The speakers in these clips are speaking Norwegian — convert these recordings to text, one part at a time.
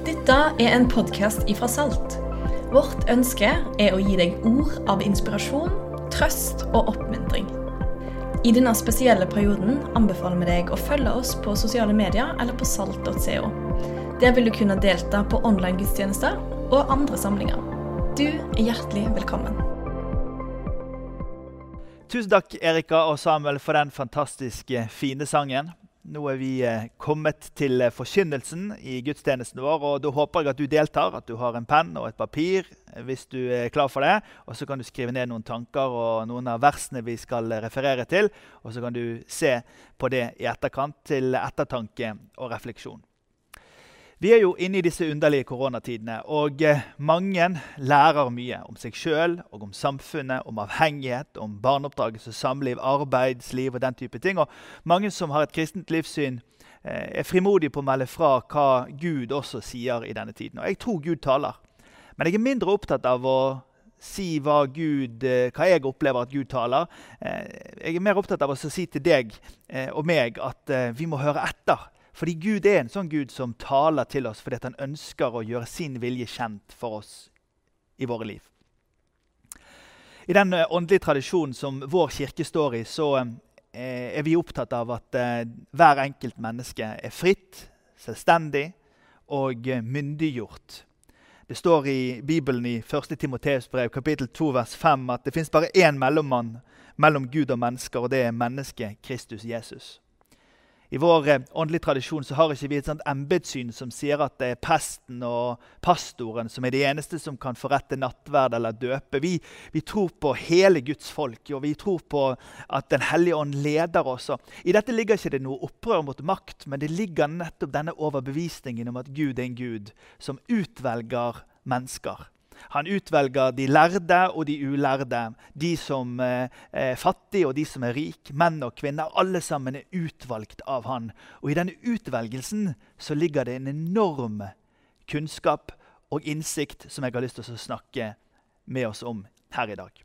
Dette en podcast ifra Salt. Vårt ønske å gi deg ord av inspirasjon, trøst og oppmuntring. I denne spesielle perioden anbefaler vi deg å følge oss på sosiale medier eller på salt.co. Der vil du kunne delta på online gudstjenester og andre samlinger. Du hjertelig velkommen. Tusen takk Erika og Samuel for den fantastiske fine sangen. Nå vi kommet til forkynnelsen i gudstjenesten vår, og da håper jeg at du deltar, at du har en penn og et papir hvis du klar for det. Og så kan du skrive ned noen tanker og noen av versene vi skal referere til, og så kan du se på det i etterkant til ettertanke og refleksjon. Vi jo inne i disse underlige koronatidene, og mange lærer mye om seg selv, og om samfunnet, om avhengighet, om barneoppdragelse, samliv, arbeidsliv og den type ting. Og mange som har et kristent livssyn frimodige på å melde fra hva Gud også sier i denne tiden. Og jeg tror Gud taler, men jeg mindre opptatt av å si hva jeg opplever at Gud taler. Jeg mer opptatt av å si til deg og meg at vi må høre etter. Fordi Gud en sånn Gud som taler til oss fordi han ønsker å gjøre sin vilje kjent for oss i våre liv. I den åndelige tradisjonen som vår kirke står i, så vi opptatt av at hver enkelt menneske fritt, selvstendig og myndiggjort. Det står i Bibelen i 1. Timoteus brev, kapittel 2, vers 5, at det finnes bare én mellommann mellom Gud og mennesker, og det mennesket Kristus Jesus. I vår åndelige tradisjon så har ikke vi et sånt embedssyn som sier at det presten og pastoren som de eneste som kan forrette nattverd eller døpe. Vi tror på hele Guds folk, og vi tror på at den hellige ånd leder oss. I dette ligger ikke det noe opprør mot makt, men det ligger nettopp denne overbevisningen om at Gud en Gud som utvelger mennesker. Han utvelger de lærde og de ulærde, de som fattige og de som rik, menn og kvinner, alle sammen utvalgt av han. Og i denne utvelgelsen så ligger det en enorm kunnskap og innsikt som jeg har lyst til å snakke med oss om her i dag.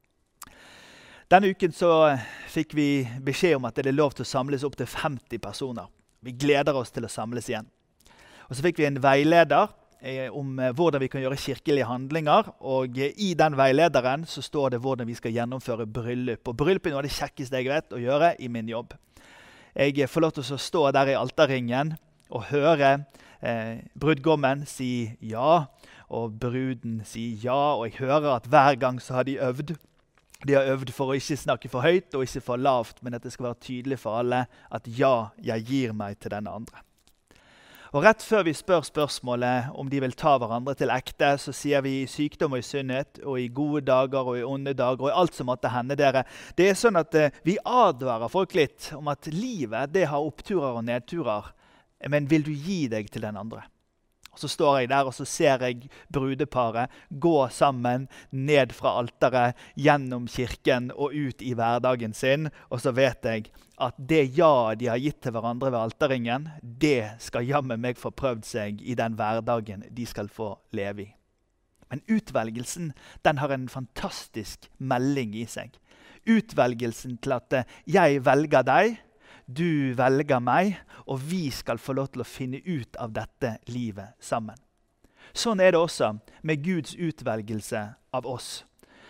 Denne uken så fikk vi beskjed om at det lov til å samles opp til 50 personer. Vi gleder oss til å samles igjen. Og så fikk vi en veileder om hvordan vi kan gjøre kirkelige handlinger, og i den veilederen så står det hvordan vi skal gjennomføre bryllup. Og bryllup noe av det kjekkeste jeg vet å gjøre i min jobb. Jeg får lov til å stå der i alterringen og høre brudgommen si ja, og bruden si ja, og jeg hører at hver gang så har de øvd. De har øvd for å ikke snakke for høyt og ikke for lavt, men at det skal være tydelig for alle at ja, jeg gir meg til denne andre. Og rett før vi spør spørsmålet om de vil ta hverandre til ekte, så sier vi i sykdom og i sunnhet, og i gode dager og i onde dager, og i alt som måtte hende dere. Det sånn at vi advarer folk litt om at livet det har oppturer og nedturer, men vil du gi deg til den andre? Og så står jeg der, og så ser jeg brudeparet gå sammen ned fra alteret, gjennom kirken og ut i hverdagen sin. Og så vet jeg at det ja de har gitt til hverandre ved alterringen, det skal jammen meg få prøvd seg i den hverdagen de skal få leve i. Men utvelgelsen, den har en fantastisk melding i seg. Utvelgelsen til at jeg velger deg, du velger meg, og vi skal få lov til å finne ut av dette livet sammen. Sånn det også med Guds utvelgelse av oss.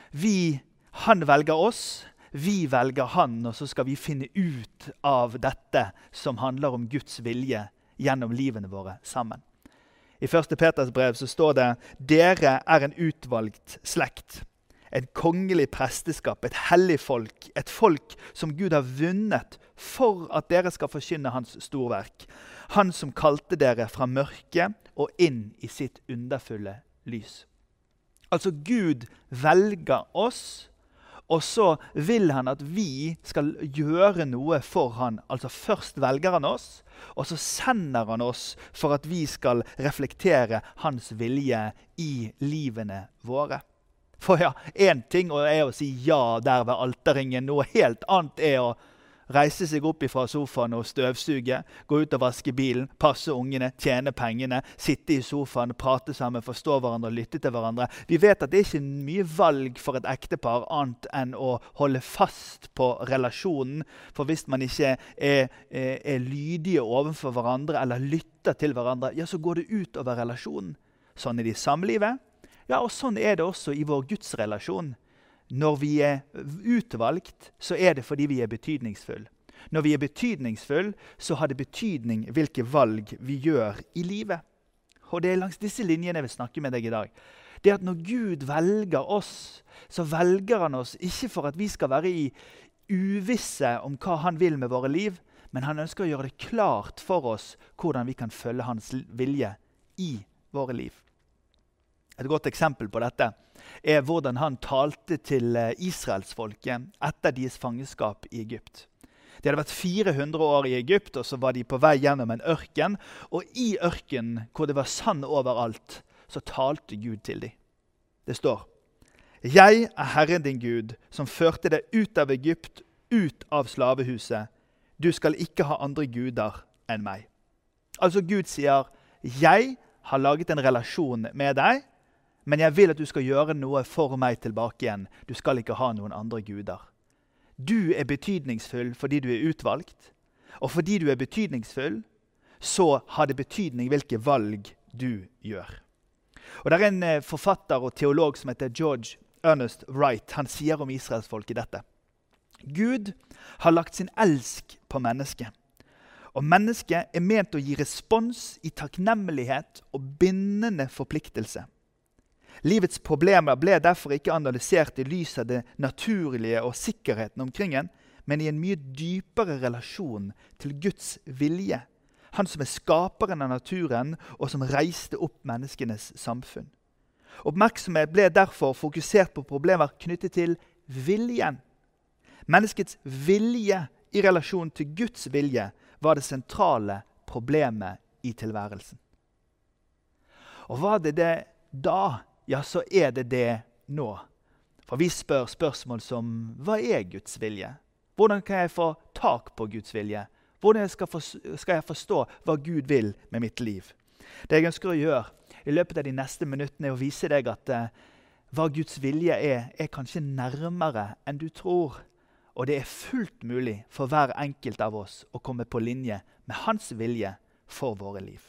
Han velger oss, vi velger han, og så skal vi finne ut av dette som handler om Guds vilje gjennom livene våre sammen. I 1. Peters brev så står det, dere en utvalgt slekt. En kongelig presteskap, et hellig folk, et folk som Gud har vunnet for at dere skal forkynne hans storverk. Han som kalte dere fra mørke og inn i sitt underfulle lys. Altså Gud velger oss, og så vil han at vi skal gjøre noe for han. Altså først velger han oss, og så sender han oss for at vi skal reflektere hans vilje i livene våre. For ja, en ting å si ja der ved alterringen, noe helt annet å reise seg opp fra sofaen og støvsuge, gå ut og vaske bilen, passe ungene, tjene pengene, sitte i sofaen, prate sammen, forstå hverandre, lytte til hverandre. Vi vet at det ikke er mye valg for et ektepar annet enn å holde fast på relasjonen. For hvis man ikke er lydige overfor hverandre eller lytter til hverandre, ja, så går det ut over relasjonen. Sånn er det i samlivet. Ja, og sånn er det også i vår gudsrelasjon. Når vi er utvalgt, så er det fordi vi er betydningsfull. Når vi er betydningsfull, så har det betydning hvilke valg vi gjør i livet. Og det er langs disse linjene jeg vil snakke med deg i dag. Det at når Gud velger oss, så velger han oss ikke for at vi skal være i uvisse om hva han vil med våre liv, men han ønsker å gjøre det klart for oss hvordan vi kan følge hans vilje i våre liv. Et godt eksempel på dette er hvordan han talte til Israelsfolket etter deres fangenskap i Egypt. De hadde vært 400 år i Egypt, og så var de på vei gjennom en ørken. Og i ørkenen, hvor det var sand overalt, så talte Gud til dem. Det står: «Jeg er Herren din Gud, som førte deg ut av Egypt, ut av slavehuset. Du skal ikke ha andre guder enn meg.» Altså Gud sier, «Jeg har laget en relasjon med deg, men jeg vil at du skal gjøre noe for meg tilbake igjen. Du skal ikke ha noen andre guder.» Du er betydningsfull fordi du er utvalgt. Og fordi du er betydningsfull, så har det betydning hvilke valg du gjør. Og det er en forfatter og teolog som heter George Ernest Wright. Han sier om Israelsfolket dette: «Gud har lagt sin elsk på mennesket. Og mennesket er ment å gi respons i takknemlighet og bindende forpliktelse. Livets problemer ble derfor ikke analysert i lys av det naturlige og sikkerheten omkring en, men i en mye dypere relasjon til Guds vilje, han som er skaperen av naturen og som reiste opp menneskenes samfunn. Oppmerksomhet ble derfor fokusert på problemer knyttet til viljen. Menneskets vilje i relasjon til Guds vilje var det sentrale problemet i tilværelsen. Og var det det da? Ja, så er det det nå. For vi spør spørsmål som: hva er Guds vilje? Hvordan kan jeg få tak på Guds vilje? Hvordan skal jeg forstå hva Gud vil med mitt liv? Det jeg ønsker å gjøre i løpet av de neste minuttene er å vise deg at hva Guds vilje er kanskje nærmere enn du tror. Og det er fullt mulig for hver enkelt av oss å komme på linje med hans vilje for våre liv.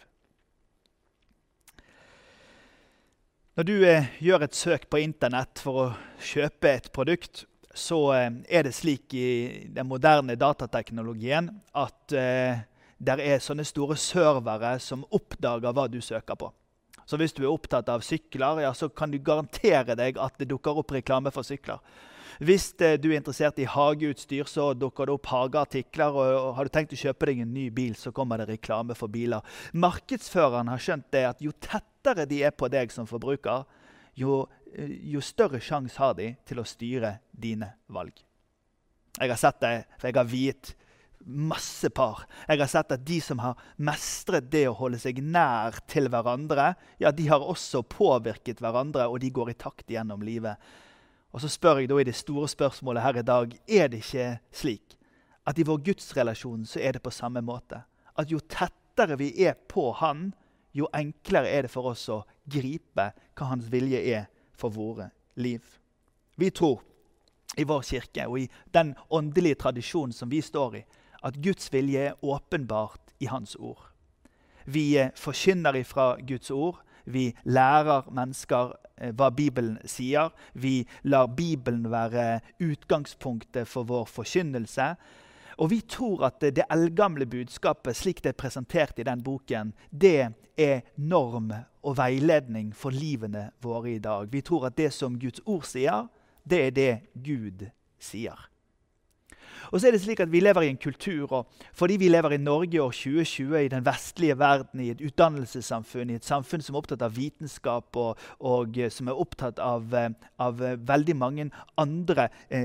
Når du gjør et søk på internett for å kjøpe et produkt, så er det slik i den moderne datateknologien at det er sånne store servere som oppdager hva du søker på. Så hvis du er opptatt av sykler, ja, så kan du garantere deg at det dukker opp reklame for sykler. Hvis du er interessert i hageutstyr, så dukker det opp hageartikler, og har du tenkt å kjøpe deg en ny bil, så kommer det reklame for biler. Markedsføreren har skjønt det at jo tettere de er på deg som forbruker, jo større sjans har de til å styre dine valg. Jeg har sett det, for jeg har viet masse par. Jeg har sett at de som har mestret det å holde seg nær til hverandre, ja, de har også påvirket hverandre, og de går i takt gjennom livet. Og så spør jeg da i det store spørsmålet her i dag, er det ikke slik at i vår gudsrelasjon så er det på samme måte? At jo tettere vi er på han, jo enklere er det for oss å gripe hva hans vilje er for våre liv. Vi tror i vår kirke og i den åndelige tradisjonen som vi står i, at Guds vilje er åpenbart i hans ord. Vi forkynner ifra Guds ord. Vi lærer mennesker hva Bibelen sier. Vi lar Bibelen være utgangspunktet for vår forkynnelse. Og vi tror at det eldgamle budskapet, slik det er presentert i den boken, det er norm og veiledning for livene våre i dag. Vi tror at det som Guds ord sier, det er det Gud sier. Og så er det slik at vi lever i en kultur, og fordi vi lever i Norge år 2020, i den vestlige verden, i et utdannelsessamfunn, i et samfunn som er opptatt av vitenskap, og som er opptatt av veldig mange andre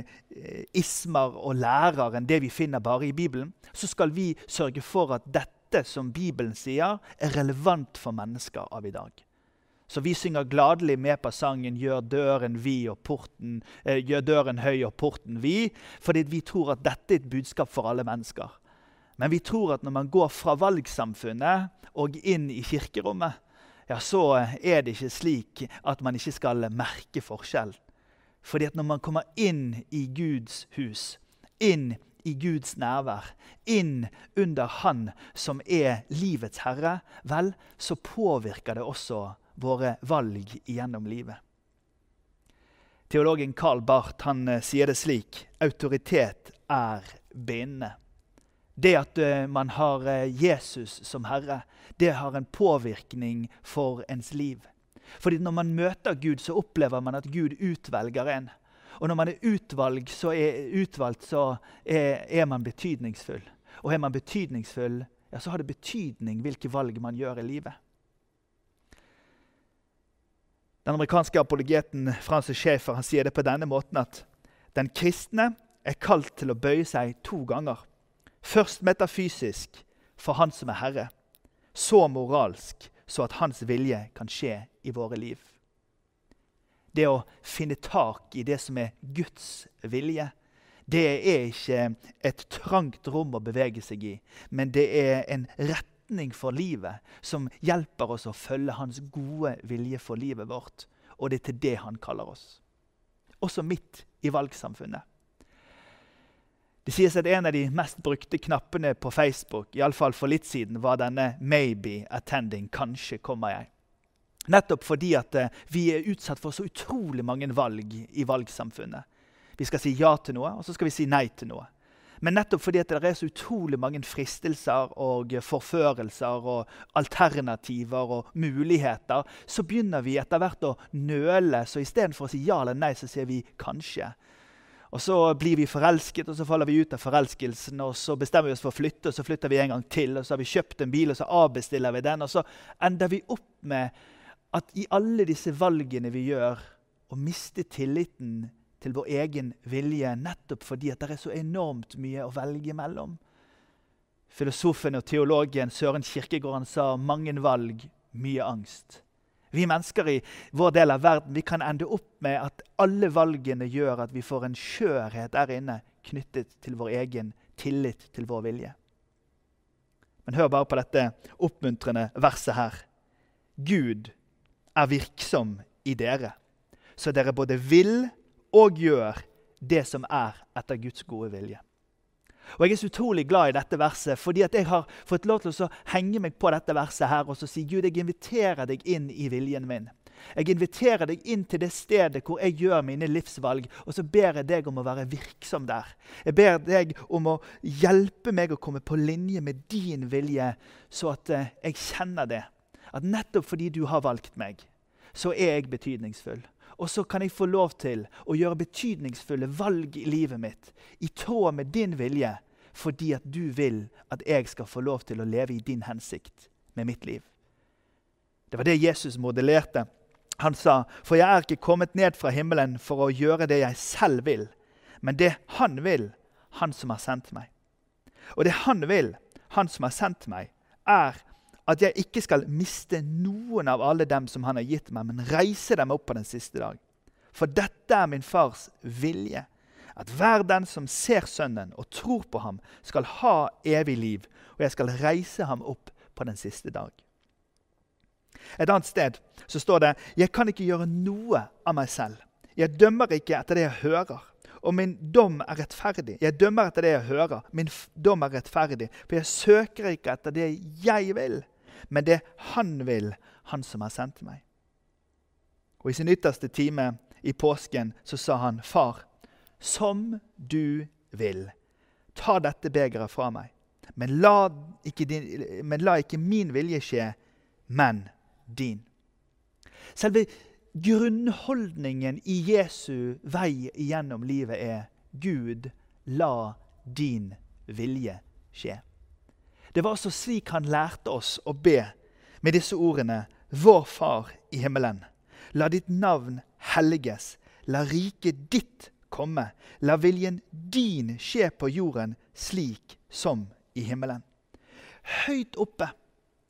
ismer og lærer enn det vi finner bare i Bibelen, så skal vi sørge for at dette som Bibelen sier, er relevant for mennesker av i dag. Så vi synger gladelig med på sangen «Gjør døren vid og porten, gjør døren høy og porten vid», fordi vi tror at dette er et budskap for alle mennesker. Men vi tror at når man går fra valgsamfunnet og inn i kirkerommet, ja, så er det ikke slik at man ikke skal merke forskjell. Fordi at når man kommer inn i Guds hus, inn i Guds nærvær, inn under Han som er livets herre, vel, så påvirker det også våre valg gjennom livet. Teologen Karl Barth, han sier det slik: autoritet er bindende. Det at man har Jesus som herre, det har en påvirkning for ens liv. Fordi når man møter Gud, så opplever man at Gud utvelger en. Og når man er utvalgt, så er man betydningsfull. Og er man betydningsfull, ja, så har det betydning hvilke valg man gjør i livet. Den amerikanske apologeten Francis Schaeffer, han sier det på denne måten at den kristne er kalt til å bøye seg 2 ganger. Først metafysisk for Han som er herre, så moralsk så at hans vilje kan skje i våre liv. Det å finne tak i det som er Guds vilje, det er ikke et trangt rom å bevege seg i, men det er en retning for livet som hjelper oss å følge hans gode vilje for livet vårt, og det er til det han kaller oss. Også midt i valgsamfunnet. Det sies at en av de mest brukte knappene på Facebook, i alle fall for litt siden, var denne «Maybe attending», kanskje kommer jeg. Nettopp fordi at vi er utsatt for så utrolig mange valg i valgsamfunnet. Vi skal si ja til noe, og så skal vi si nei til noe. Men nettopp fordi at det er så utrolig mange fristelser og forførelser og alternativer og muligheter, så begynner vi etter hvert å nøle, så i stedet for å si ja eller nei, så sier vi kanskje. Og så blir vi forelsket, og så faller vi ut av forelskelsen, og så bestemmer vi oss for å flytte, og så flytter vi en gang til, og så har vi kjøpt en bil, og så avbestiller vi den, og så ender vi opp med at i alle disse valgene vi gjør, å miste tilliten til vår egen vilje, nettopp fordi at det er så enormt mye å velge mellom. Filosofen og teologen Søren Kierkegaard sa mange valg, mye angst. Vi mennesker i vår del av verden, vi kan ende opp med at alle valgene gjør at vi får en skjørhet der inne knyttet til vår egen tillit til vår vilje. Men hør bare på dette oppmuntrende verset her. Gud er virksom i dere, så dere både vil og gjør det som er etter Guds gode vilje. Og jeg er så utrolig glad i dette verset, fordi at jeg har fått lov til å henge meg på dette verset her, og så si, Gud, jeg inviterer deg inn i viljen min. Jeg inviterer deg inn til det stedet hvor jeg gjør mine livsvalg, og så ber jeg deg om å være virksom der. Jeg ber deg om å hjelpe meg å komme på linje med din vilje, så at jeg kjenner det. At nettopp fordi du har valgt meg, så er jeg betydningsfull. Og så kan jeg få lov til å gjøre betydningsfulle valg i livet mitt, i tråd med din vilje, fordi at du vil at jeg skal få lov til å leve i din hensikt med mitt liv. Det var det Jesus modellerte. Han sa, for jeg er ikke kommet ned fra himmelen for å gjøre det jeg selv vil, men det han vil, han som har sendt meg. Og det han vil, han som har sendt meg, er at jeg ikke skal miste noen av alle dem som han har gitt meg, men reise dem opp på den siste dag. For dette er min fars vilje, at hver den som ser sønnen og tror på ham, skal ha evig liv, og jeg skal reise ham opp på den siste dag. Et annet sted så står det, jeg kan ikke gjøre noe av meg selv. Jeg dømmer ikke etter det jeg hører, og min dom er rettferdig. Jeg dømmer etter det jeg hører, min dom er rettferdig, for jeg søker ikke etter det jeg vil, men det han vil, han som har sendt meg. Og i sin ytterste time i påsken så sa han, far, som du vil, ta dette begeret fra meg, men la ikke min vilje skje, men din. Selve grunnholdningen i Jesu vei gjennom livet er, Gud, la din vilje skje. Det var også slik han lærte oss å be med disse ordene, vår far i himmelen, la ditt navn helliges, la riket ditt komme, la viljen din skje på jorden slik som i himmelen. Høyt oppe,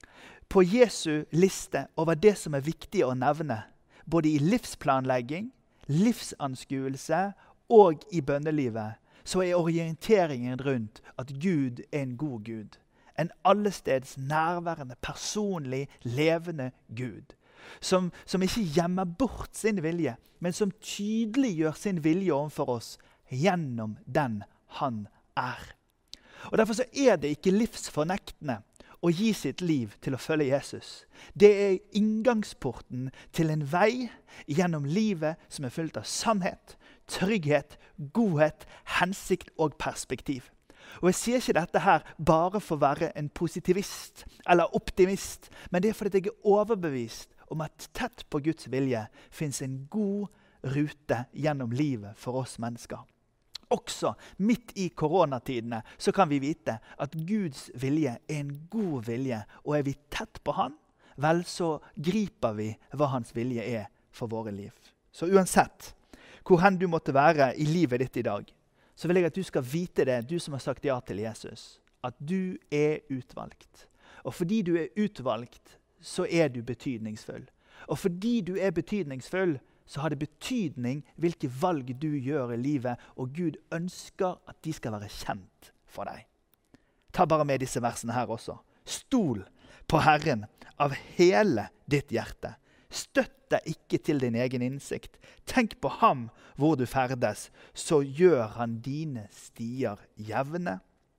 På Jesu liste over det som er viktig å nevne, både i livsplanlegging, livsanskuelse og i bønnelivet, så er orienteringen rundt at Gud er en god Gud. En allesteds nærværende, personlig, levende Gud. Som ikke gjemmer bort sin vilje, men som tydeliggjør sin vilje overfor oss gjennom den han er. Og derfor så er det ikke livsfornektende å gi sitt liv til å følge Jesus. Det er inngangsporten til en vei gjennom livet som er fullt av sannhet, trygghet, godhet, hensikt og perspektiv. Og jeg sier ikke dette her bare for å være en positivist eller optimist, men det er fordi jeg er overbevist om at tett på Guds vilje finnes en god rute gjennom livet for oss mennesker. Også midt i koronatidene så kan vi vite at Guds vilje er en god vilje, og er vi tett på han, vel så griper vi hva hans vilje er for våre liv. Så uansett hvor hen du måtte være i livet ditt i dag, så vil jeg at du skal vite det, du som har sagt ja til Jesus, at du er utvalgt. Og fordi du er utvalgt, så er du betydningsfull. Og fordi du er betydningsfull, så har det betydning hvilke valg du gjør i livet, og Gud ønsker at de skal være kjent for deg. Ta bare med disse versene her også. Stol på Herren av hele ditt hjerte. Støtt deg ikke til din egen innsikt. Tenk på ham hvor du ferdes, så gjør han dine stier jevne.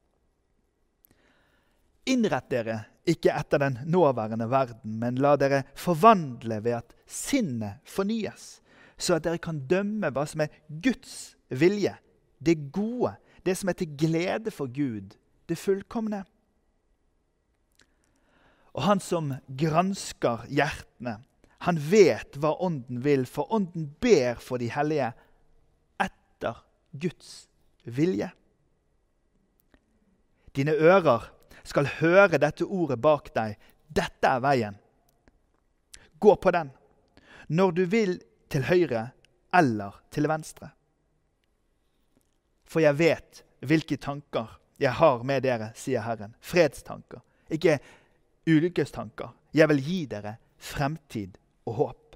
Innrett dere ikke etter den nåværende verden, men la dere forvandle ved at sinnet fornyes, så at dere kan dømme hva som er Guds vilje, det gode, det som er til glede for Gud, det fullkomne. Og han som gransker hjertene, han vet hva ånden vil, for ånden ber for de hellige etter Guds vilje. Dine ører skal høre dette ordet bak deg. Dette er veien. Gå på den, når du vil til høyre eller til venstre. For jeg vet hvilke tanker jeg har med dere, sier Herren. Fredstanker, ikke ulykkestanker. Jeg vil gi dere fremtid og håp.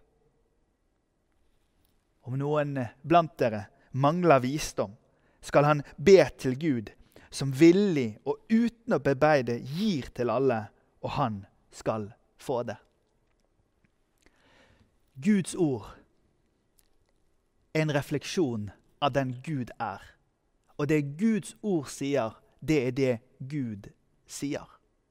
Om noen blant dere mangler visdom, skal han be til Gud, som villig og uten å bebeide gir til alle, og han skal få det. Guds ord er en refleksjon av den Gud er. Og det Guds ord sier, det er det Gud sier.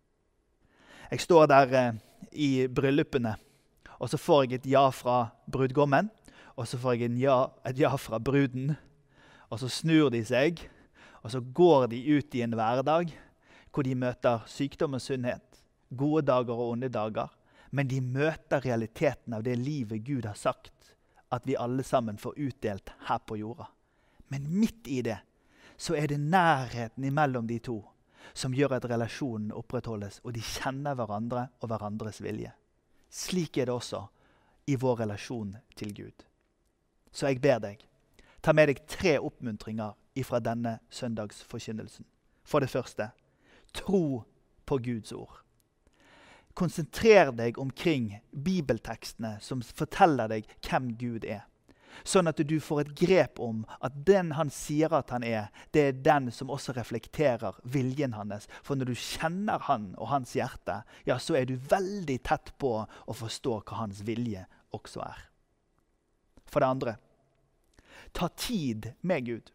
Jeg står der i bryllupene, og så får jeg et ja fra brudgommen, og så får jeg et ja fra bruden, og så snur de seg, og så går de ut i en hverdag, hvor de møter sykdom og sunnhet, gode dager og onde dager, men de møter realiteten av det livet Gud har sagt, at vi alle sammen får utdelt her på jorda. Men midt i det, så er det nærheten imellom de to, som gjør at relasjonen opprettholdes, og de kjenner hverandre og hverandres vilje. Slik er det også i vår relasjon til Gud. Så jeg ber deg, ta med deg 3 oppmuntringer ifra denne søndagsforkynnelsen. For det første, tro på Guds ord. Konsentrer deg omkring bibeltekstene som forteller deg hvem Gud er. Sånn at du får et grep om at den han sier at han er, det er den som også reflekterer viljen hans. For når du kjenner han og hans hjerte, ja, så er du veldig tett på å forstå hva hans vilje også er. For det andre, ta tid med Gud.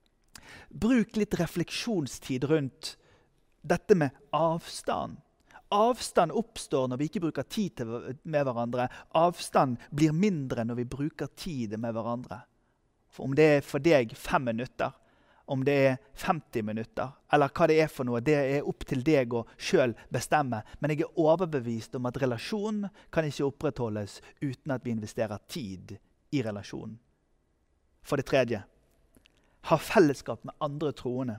Bruk litt refleksjonstid rundt dette med avstand. Avstand oppstår når vi ikke bruker tid med hverandre. Avstand blir mindre når vi bruker tid med hverandre. For om det er for deg 5 minutter, om det er 50 minutter, eller hva det er for noe, det er opp til deg å selv bestemme. Men jeg er overbevist om at relasjonen kan ikke opprettholdes uten at vi investerer tid i relasjonen. For det tredje, ha fellesskap med andre troende.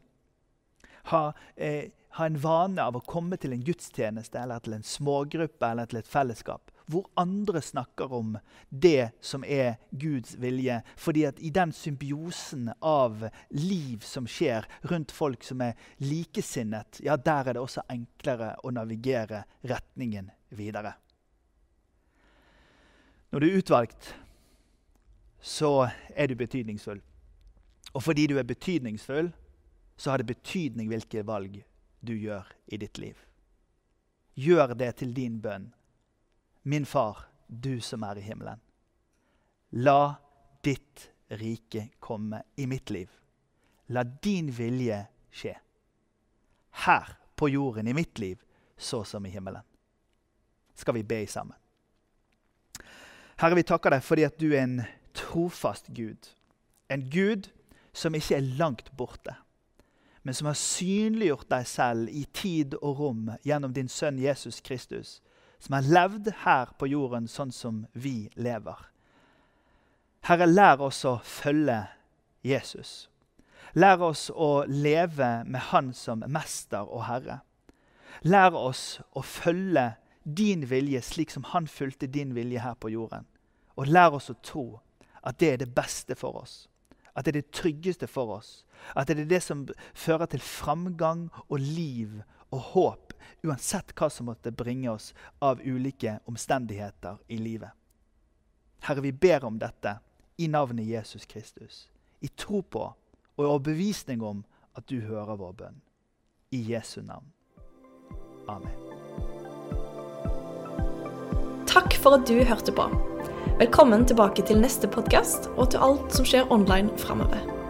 Ha en vane av å komme til en gudstjeneste, eller til en smågruppe, eller til et fellesskap, hvor andre snakker om det som er Guds vilje. Fordi at i den symbiosen av liv som skjer rundt folk som er likesinnet, ja, der er det også enklere å navigere retningen videre. Når du utvalgt, så du betydningsfull. Og fordi du betydningsfull, så har det betydning hvilke valg du gjør i ditt liv. Gjør det til din bønn. Min far, du som i himmelen. La ditt rike komme i mitt liv. La din vilje skje. Her på jorden i mitt liv, så som i himmelen. Skal vi be sammen. Herre, vi takker deg fordi at du en trofast Gud. En Gud som ikke langt borte, men som har synliggjort deg selv i tid og rom gjennom din sønn Jesus Kristus, som har levd her på jorden sånn som vi lever. Herre, lær oss å følge Jesus. Lær oss å leve med han som mester og herre. Lær oss å følge din vilje slik som han fulgte din vilje her på jorden. Og lær oss å tro at det det beste for oss. At det det tryggeste for oss. At det det som fører til framgang og liv og håp, uansett hva som måtte bringe oss av ulike omstendigheter i livet. Herre, vi ber om dette i navnet Jesus Kristus. I tro på og i overbevisning om at du hører vår bønn. I Jesu navn. Amen. Takk for at du hørte på. Velkommen tilbake til neste podcast og til alt som skjer online fremover.